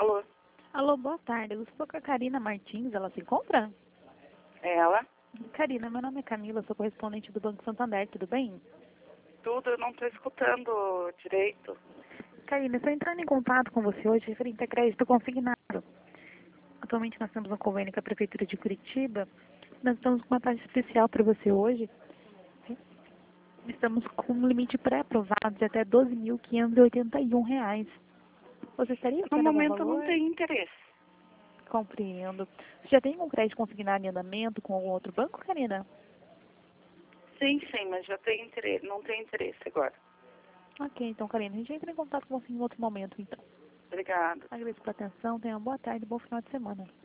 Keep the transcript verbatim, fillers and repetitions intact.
Alô? Alô, boa tarde. Eu estou com a Karina Martins, ela se encontra? É ela? Karina, meu nome é Camila, sou correspondente do Banco Santander, tudo bem? Tudo, eu não estou escutando direito. Karina, estou entrando em contato com você hoje referente a crédito consignado. Atualmente nós temos um convênio com a Prefeitura de Curitiba. Nós estamos com uma taxa especial para você hoje. Estamos com um limite pré-aprovado de até doze mil quinhentos e oitenta e um reais. Você estaria No querendo algum momento valor? não tem interesse. Compreendo. Você já tem um crédito consignado em andamento com algum outro banco, Karina? Sim, sim, mas já tem interesse, não tem interesse agora. Ok, então, Karina, a gente entra em contato com você em outro momento, então. Obrigada. Agradeço pela atenção, tenha uma boa tarde e bom final de semana.